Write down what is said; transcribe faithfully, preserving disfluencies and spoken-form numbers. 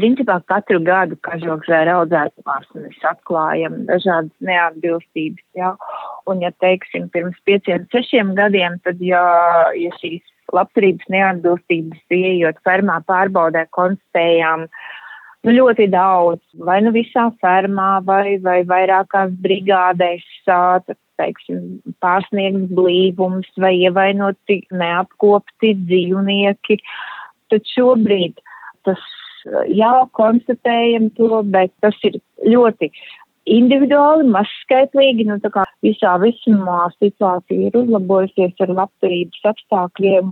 Principā katru gadu kažokzvēra audzētavās mēs atklājam dažādas neatbilstības, jā. Un, ja teiksim, pirms pieciem, sešiem gadiem, tad, ja, ja šīs labturības neatbilstības ieejot fermā pārbaudē, konstatējām nu, ļoti daudz, vai nu visā fermā, vai, vai vairākās brigādēs, tad, teiksim, pārsniegts blīvums, vai ievainoti neapkopti dzīvnieki. Tad šobrīd tas jā, konstatējam to, bet tas ir ļoti individuāli, mazskaitlīgi, nu tā kā visā visumā situācija ir uzlabojusies ar labturības apstākļiem